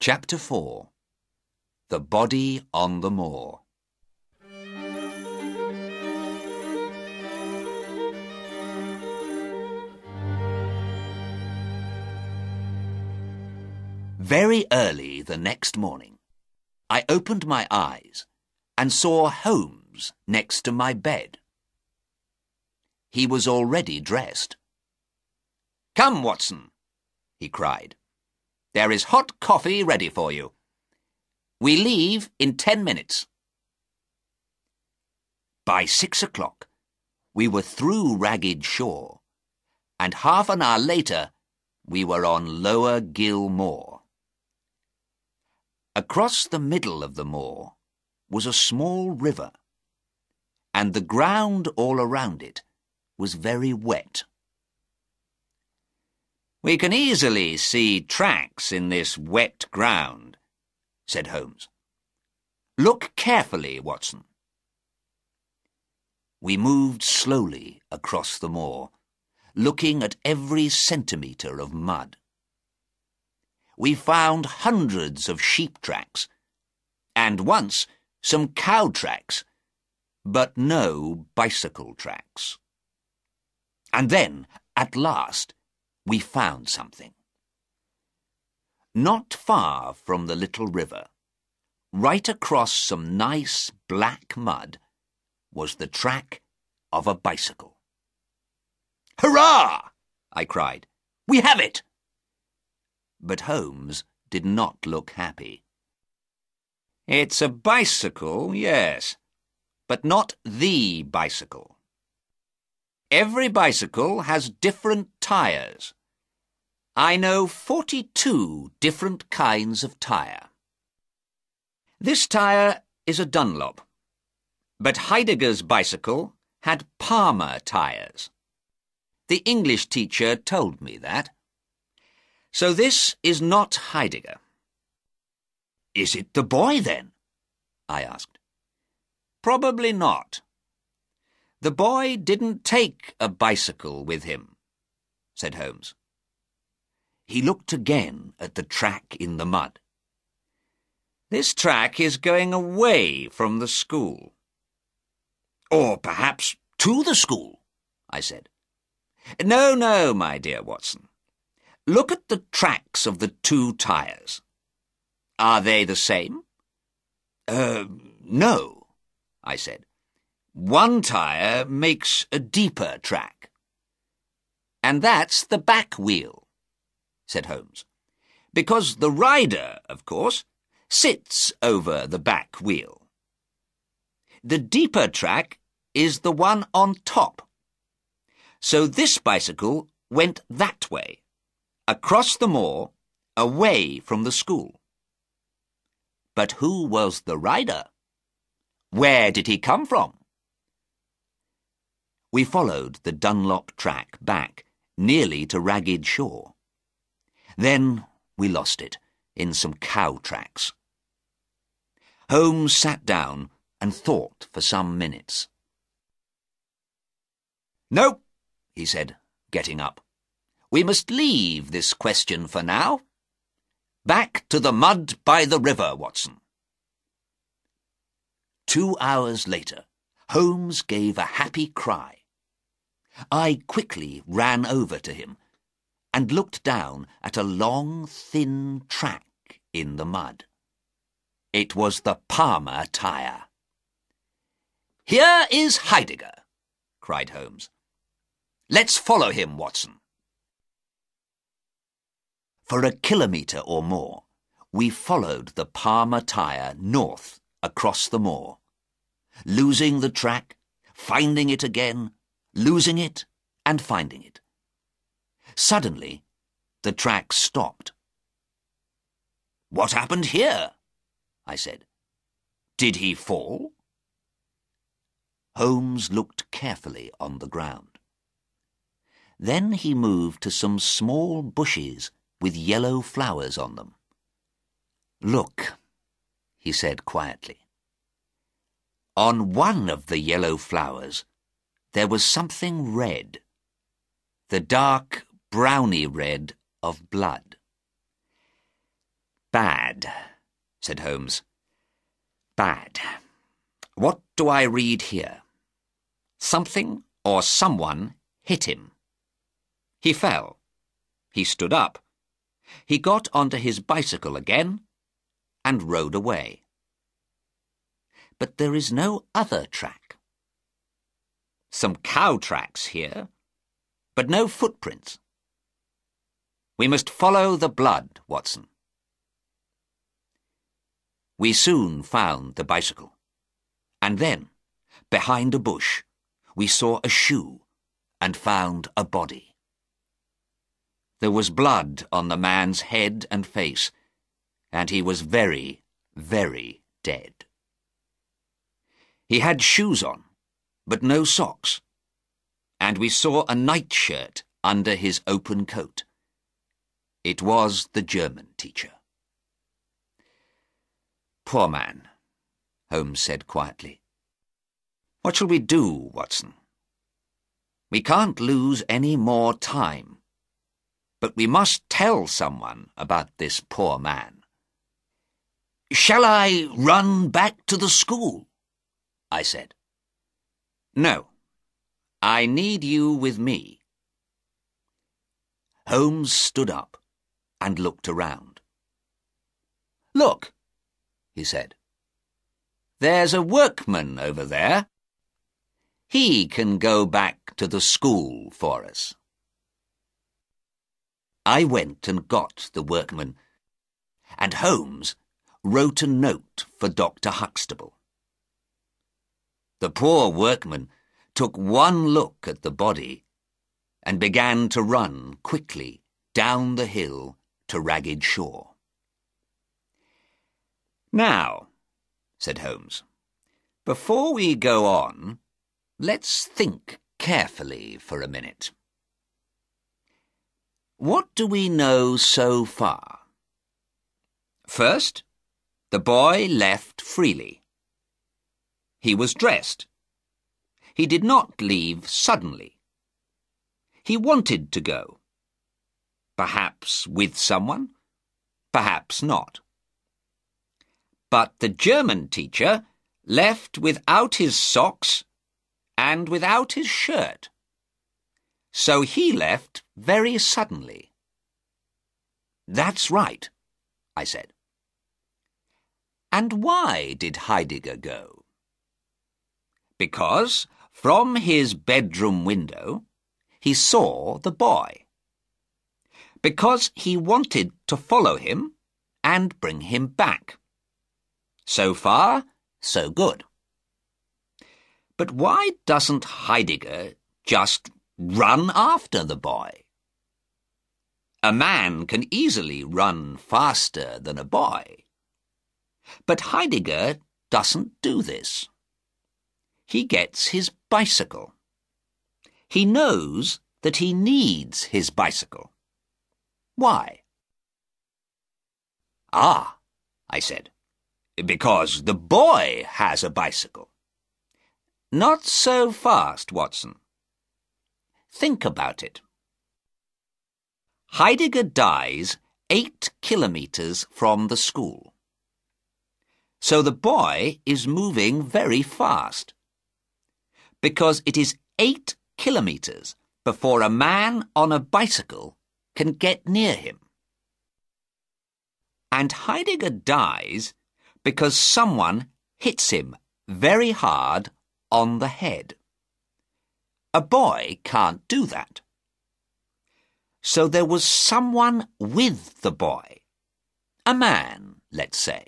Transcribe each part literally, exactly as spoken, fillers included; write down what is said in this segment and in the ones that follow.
Chapter four. The Body on the Moor. Very early the next morning, I opened my eyes and saw Holmes next to my bed. He was already dressed. "Come, Watson," he cried. "There is hot coffee ready for you. We leave in ten minutes." By six o'clock, we were through Ragged Shaw, and half an hour later, we were on Lower Gill Moor. Across the middle of the moor was a small river, and the ground all around it was very wet. "We can easily see tracks in this wet ground," said Holmes. "Look carefully, Watson." We moved slowly across the moor, looking at every centimetre of mud. We found hundreds of sheep tracks, and once some cow tracks, but no bicycle tracks. And then, at last, we found something. Not far from the little river, right across some nice black mud, was the track of a bicycle. "Hurrah!" I cried. "We have it!" But Holmes did not look happy. "It's a bicycle, yes, but not the bicycle. Every bicycle has different tyres. I know forty-two different kinds of tyre. This tyre is a Dunlop, but Heidegger's bicycle had Palmer tyres. The English teacher told me that. So this is not Heidegger." "Is it the boy, then?" I asked. "Probably not. The boy didn't take a bicycle with him," said Holmes. He looked again at the track in the mud. "This track is going away from the school." "Or perhaps to the school," I said. "No, no, my dear Watson. Look at the tracks of the two tyres. Are they the same?" Uh, no," I said. "One tyre makes a deeper track." "And that's the back wheel," said Holmes, "because the rider, of course, sits over the back wheel. The deeper track is the one on top. So this bicycle went that way, across the moor, away from the school. But who was the rider? Where did he come from?" We followed the Dunlop track back, nearly to Ragged Shaw. Then we lost it in some cow tracks. Holmes sat down and thought for some minutes. "No," he said, getting up. "We must leave this question for now. Back to the mud by the river, Watson." Two hours later, Holmes gave a happy cry. I quickly ran over to him and looked down at a long, thin track in the mud. It was the Palmer tyre. "Here is Heidegger," cried Holmes. "Let's follow him, Watson." For a kilometre or more, we followed the Palmer tyre north across the moor, losing the track, finding it again, losing it and finding it. Suddenly, the track stopped. "What happened here?" I said. "Did he fall?" Holmes looked carefully on the ground. Then he moved to some small bushes with yellow flowers on them. "Look," he said quietly. On one of the yellow flowers there was something red, the dark browny red of blood. Bad, said Holmes. Bad. What do I read here? Something or someone hit him. He fell. He stood up. He got onto his bicycle again and rode away. But there is no other track. Some cow tracks here, but no footprints. We must follow the blood, Watson. We soon found the bicycle, and then, behind a bush, we saw a shoe and found a body. There was blood on the man's head and face, and he was very, very dead. He had shoes on, but no socks, and we saw a nightshirt under his open coat. It was the German teacher. Poor man, Holmes said quietly. What shall we do, Watson? We can't lose any more time, but we must tell someone about this poor man. Shall I run back to the school? I said. No, I need you with me. Holmes stood up and looked around. Look, he said. There's a workman over there. He can go back to the school for us. I went and got the workman, and Holmes wrote a note for Doctor Huxtable. The poor workman took one look at the body and began to run quickly down the hill to Ragged Shaw. Now, said Holmes, before we go on, let's think carefully for a minute. What do we know so far? First, the boy left freely. He was dressed. He did not leave suddenly. He wanted to go. Perhaps with someone, perhaps not. But the German teacher left without his socks and without his shirt. So he left very suddenly. That's right, I said. And why did Heidegger go? Because from his bedroom window he saw the boy. Because he wanted to follow him and bring him back. So far, so good. But why doesn't Heidegger just run after the boy? A man can easily run faster than a boy. But Heidegger doesn't do this. He gets his bicycle. He knows that he needs his bicycle. Why? Ah, I said, because the boy has a bicycle. Not so fast, Watson. Think about it. Heidegger dies eight kilometres from the school. So the boy is moving very fast. Because it is eight kilometres before a man on a bicycle can get near him. And Heidegger dies because someone hits him very hard on the head. A boy can't do that. So there was someone with the boy. A man, let's say.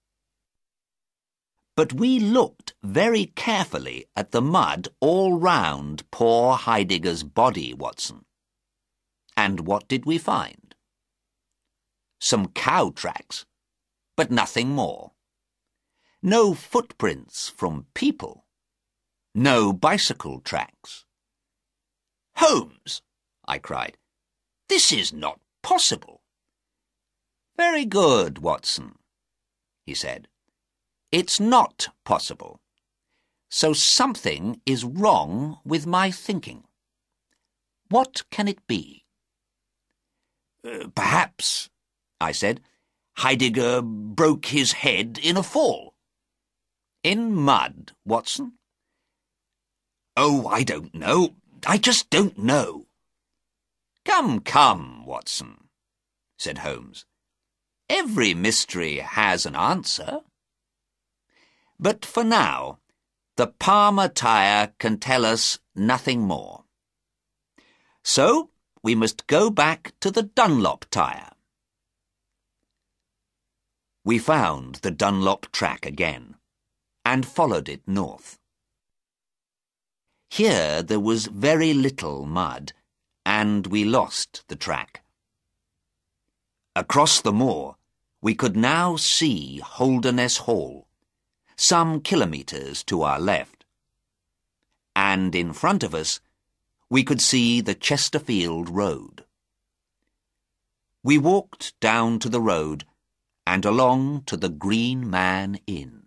But we looked very carefully at the mud all round poor Heidegger's body, Watson. And what did we find? Some cow tracks, but nothing more. No footprints from people. No bicycle tracks. Holmes, I cried, this is not possible. Very good, Watson, he said. It's not possible. So something is wrong with my thinking. What can it be? Uh, perhaps, I said, Heidegger broke his head in a fall. In mud, Watson? Oh, I don't know. I just don't know. Come, come, Watson, said Holmes. Every mystery has an answer. But for now, the Palmer tyre can tell us nothing more. So we must go back to the Dunlop tyre. We found the Dunlop track again, and followed it north. Here there was very little mud, and we lost the track. Across the moor, we could now see Holderness Hall, some kilometres to our left. And in front of us, we could see the Chesterfield Road. We walked down to the road and along to the Green Man Inn.